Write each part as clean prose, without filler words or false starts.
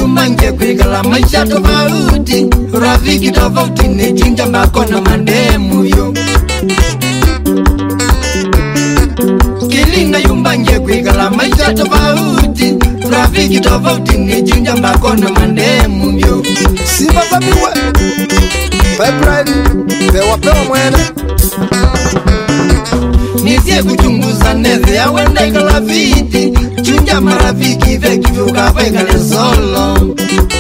yumange kwikala maisha tofauti, rafiki tofauti ni chinja makona mandemu yo. Kilinga yumange kwikala maisha tofauti, rafiki tofauti ni chinja makona mandemu yo. Simba zabiwe pipeline pewa mwene nisie kuchunguza neze ya wenda ikala viti, chunja marafiki veki vyuka ikale solo.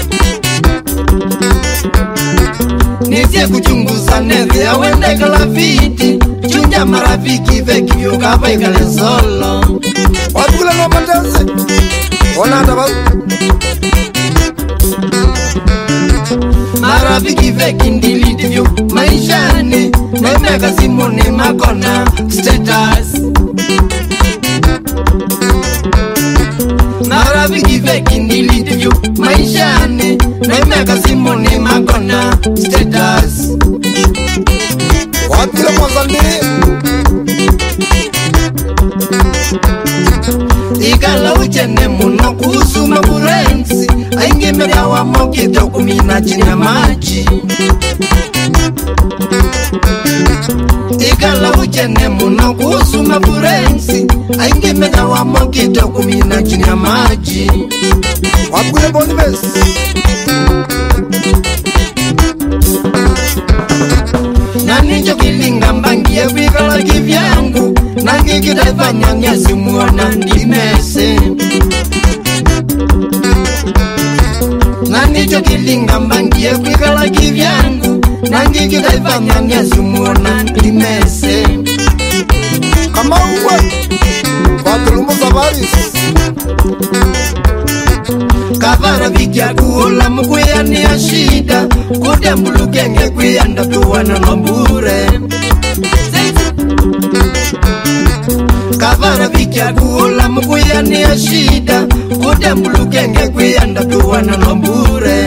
Nisie kuchunguza neze ya wenda ikala viti, chunja marafiki veki vyuka ikale solo. Watukula no mandanse ona atabawu marafiki veki ndiliti vyo maishani, nemeka simone makona status. Marafiki veki ndiliti vyo maishani, nemeka simone makona status. watukula mwazandiri ikala uchene muno kuhusu maburensi, aingi media wa mokito kumina chini ya maji. Ikala uchene muno kuhusu maburensi, aingi media wa mokito kumina chini ya maji. watukule bonibesi Nanicho kilinga mbangie kwikala kivyangu, nangi kitaifanya nyasi muona ndimese. Nanicho kilinga mbangie kwikala kivyangu, nangi kitaifanya nyasi muona ndimese. kama uwe watulumu zabarisi Kavara vikya kuola mkwea ni ya shida, kude mbulukenge kwea ndatuwana nombure. Kavara vikya kuola mkwea ni ya shida, kude mbulukenge kwea ndatuwana nombure.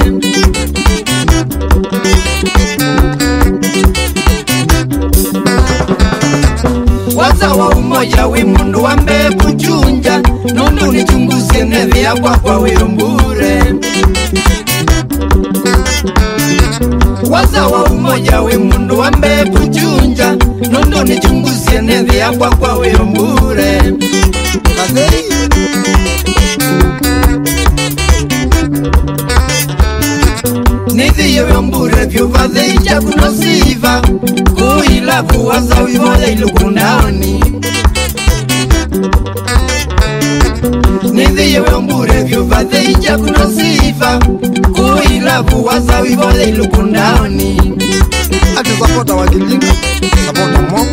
Waza wa umoja we mundu wambe kuchunja, nundu ni chunguzi nevi ya kwa wembure. Waza wa umoja we mundu wambe kuchunja, nundu ni chunguzi nevi ya kwa wembure. kadei Nithi wembure vyo vadheija kunosiva, kuila kuwaza wivoya ilukundaoni. Nithi wembure vyo vadheija kunosiva, kuila kuwaza wivoya ilukundaoni. ati sapota wakilinga sapota mo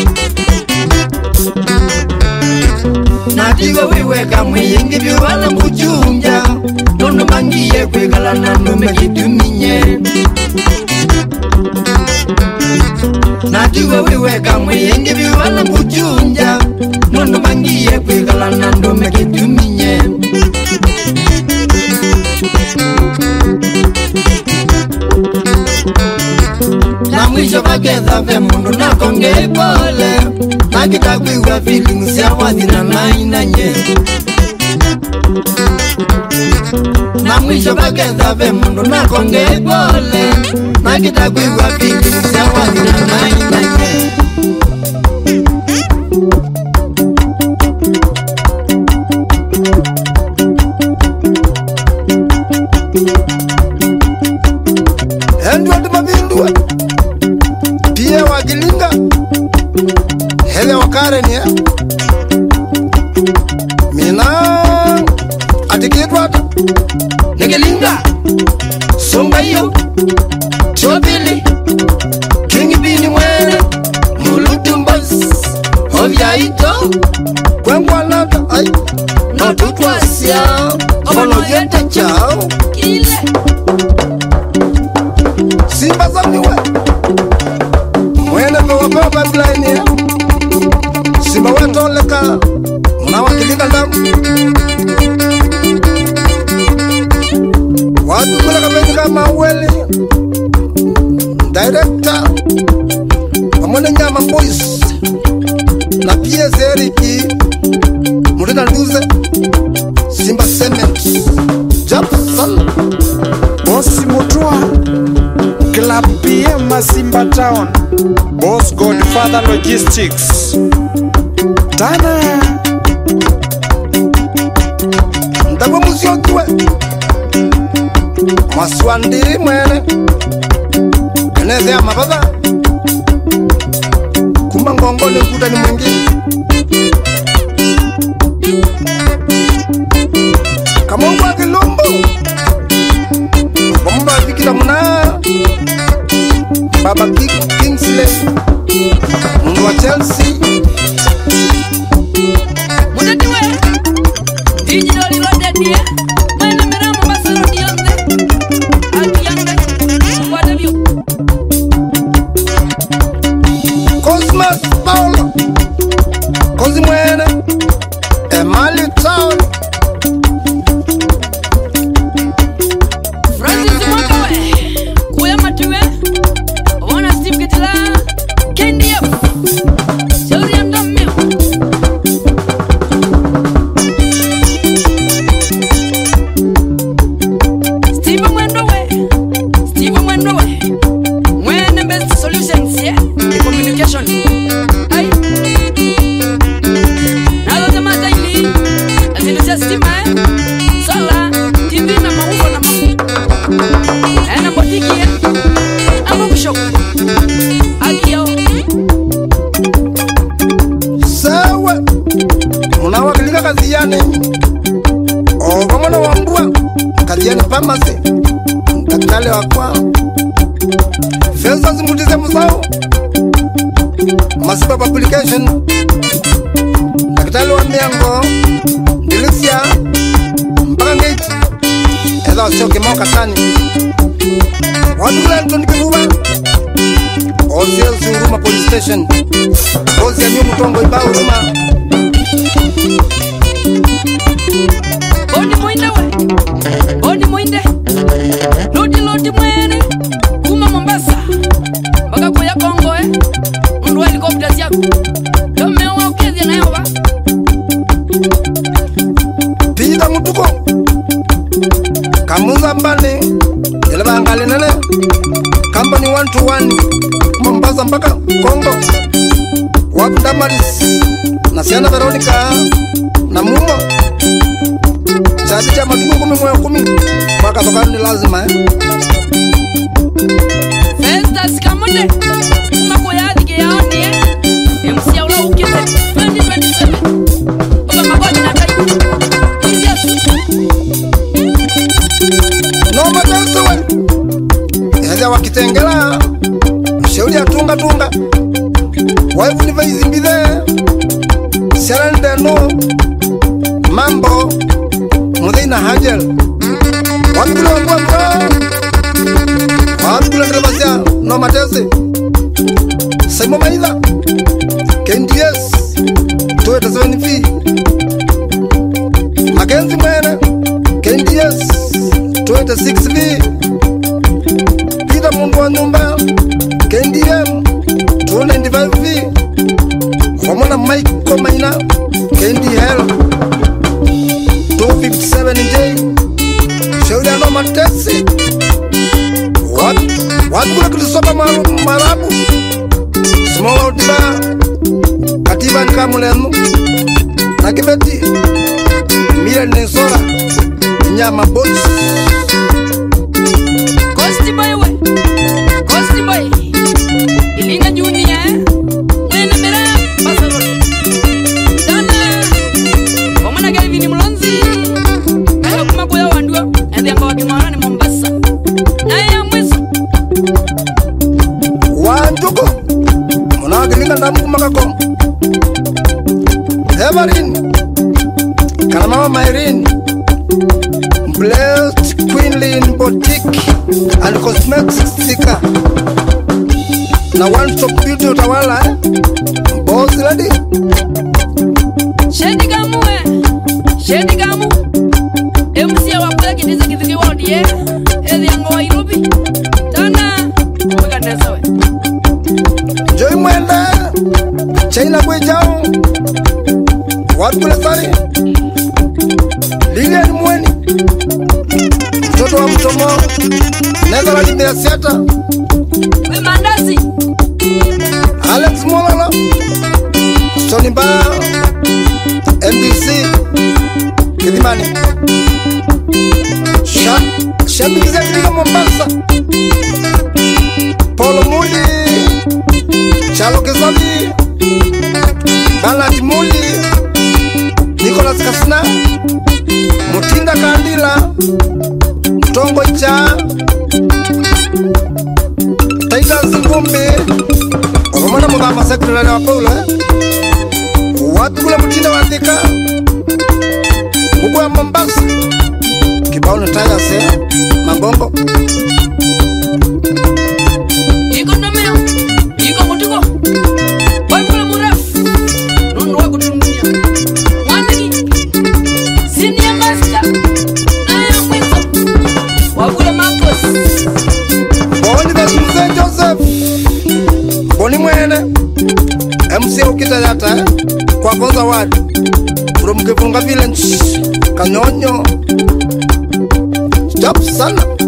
Natigo wiweka mwingi vyo wana mkuchunja, nono mangiye kwekala na nume kituminye. Natigo wiweka mwingi vyo wana mkuchunja, nono mangiye kwekala na nume kituminye. Na mwisho vakeza ve mundu na konge pole, na kitakwiwa feelings ya wadina na inanye. Na mwisho vakeza ve mundu na konge pole, na kitakwiwa feelings ya wadina na inanye. Hendi wadi mabindua pia wakilinga hele wakare ni mina atikitwata Nigelinga Sombayo Chobili Kingi bini mwere Mulutumbas Ovyaito kwengwanata ai Notutwasya Obolo yenta chao Kile Simba zambiwe mwene pewa pipeline Simba wetoleka muna wakilinga damu watu kule kapenya maweli director amone nyama boys na pia seriki mutenda nduze Simba cement Jackson River Town, Boss Godfather Logistics. Tana Ndagwa musiokiwe Maswandiri mwene Eneze ya mababa Kumba ngongole kuta ni mwingine Kamungu wa Kilumbu Bomba vikila muna Baba Kingsley Mungu wa Chelsea Mutatiwe Dijidoli lodedie Mwene meramu basalo diyonde Akiyande Mwadabio Cosmas Paulo Kozi mwene Emali Town Francis Mwakawe Kuya matuwe Wana Steve Ketila Kendi F Shauri ya mdomio Steve Mwendowe Mwene Best Solutions yeah The communication Ay Nalo temata ili Azinusia stima Sola TV na maufo na Ena botiki ya Amo kushoku Akio Sawa Munawakilika kazi yani Obamona wambua kazi yani pharmacy Daktale wakwa Fensa zimutize musao Masipa publication Daktale wa miango Dilisia Mpaka ngeti Eza wasioke moka tani Watu kula Anthony Kivuba Osia Zuruma Police Station Osia New Mutongo Iba Uruma Boni muinde Lodi mwene Kuma Mombasa Baka kuya Kongo Mundu wa helicopters yako Tomewa ukezi na yoba Pida mutuko Kamuza mbani Eleba angali nene Company 121 Mombasa mpaka Kongo Wapu Damaris Nasiana Veronica Na Mumo Chati cha matuko 10 Mwaka tokani lazima Festas Kamunde Kuma kuya adike yaoni MC ya ula ukeze 2027 Oba magodi na kai Yes No matesewe Eza wakitengela Shauri ya tunga Waifu niva izimbize Serende no Mambo Mudhina Hajel Wapila wangwaka Wapila nirevasya No matese Saimo Maida KNDS Toyota 7V Mackenzie mwene KNDS Toyota 6V Peter mundu wa nyumba KNDM 295V Khomona Mike Maina KNDL 257J Shauri ya no matese Watu kula kulisopa marabu Small out diba Katiba nikamulenu Nakibeti Mire Nesora Nyama boys Kosti boy Ilinga Junior Mwene mera Basaro Tana Wamana gai vini mlonzi Kaya kuma kuya wandua Endi anga wakimara ni Mombasa Na ya mwiso Wanjuko Munawakilinga ndamu kumakako Evarin Kanamama Myrin Blessed Queenlyn Boutique and Cosmetics Sticker Na One Stop Beauty utawala Boss lady Shendi gamu MC ya wakula kitiza kithiki wadi ye Endi anga wa Irobi Tana Mwega nesawe Joy mwenda China kwe jao Watu kule sari Lilian Mweni Mtoto wa Mtomo Neza la Libya Siata We mandazi Nimba MDC Kilimani Shabiki Zefrika Mombasa Polo Muli Chalo Kizabi Balad Muli Nicholas Kasna Mutinda Kandila Mtongo Cha Taita Zingumbi Okamana Mugamba Sekretari wa Paulo Watu kula Mutinda Wandika Mungu wa Mombasa Kibao na taya se Mangongo Iko nomeo Iko mutiko Wapula murafu Nundu wako tundunia Wandiki Senior Master Naya Mwizo Wapula Marcos Boni Mzee Joseph Boni Mwene MC Ukita Yata Kwa Bonza Wadi From Kifunga Village Kanyonyo Stop sana